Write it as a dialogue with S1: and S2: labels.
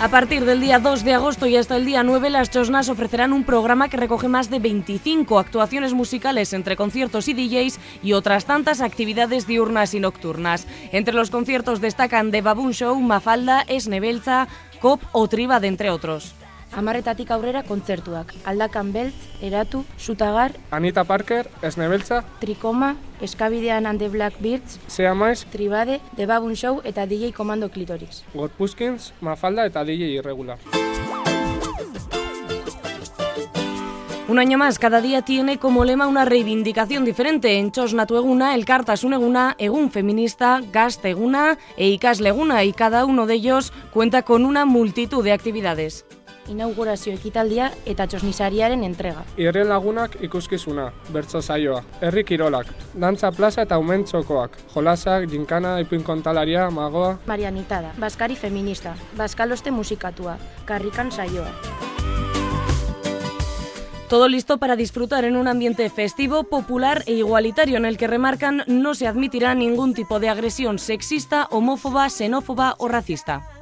S1: A partir del día 2 de agosto y hasta el día 9, las Chosnas ofrecerán un programa que recoge más de 25 actuaciones musicales entre conciertos y DJs y otras tantas actividades diurnas y nocturnas. Entre los conciertos destacan The Baboon Show, Mafalda, Esne Beltza, Cop o Tribad, entre otros.
S2: 10 aurrera kontzertuak, Aldakan Beltz, Eratu, Sutagar,
S3: Anita Parker, Esne Beltza,
S2: Trikoma, Eskabidean and the Blackbirds,
S3: Sea Maiz,
S2: Tribade, The Baboon Show eta DJ Komando Clitoris.
S3: Gorpuskins, Mafalda eta DJ Irregular.
S1: Un año más, cada día tiene como lema una reivindicación diferente. En Txosnatu Eguna, Elkartasun Eguna, Egun Feminista, Gazte Eguna e Ikasle Eguna, y cada uno de ellos cuenta con una multitud de actividades.
S2: Inaugurazio ekitaldia eta txosnisariaren entrega.
S3: Irren lagunak ikuskizuna, bertso saioa, herri kirolak, dantza plaza eta umentxokoak, jolasak, ginkana, ipuin kontalaria, magoa.
S2: Marianitada, Baskari feminista, Baskaloste musikatua, Karrikan saioa.
S1: Todo listo para disfrutar en un ambiente festivo, popular e igualitario en el que remarcan no se admitirá ningún tipo de agresión sexista, homófoba, xenófoba o racista.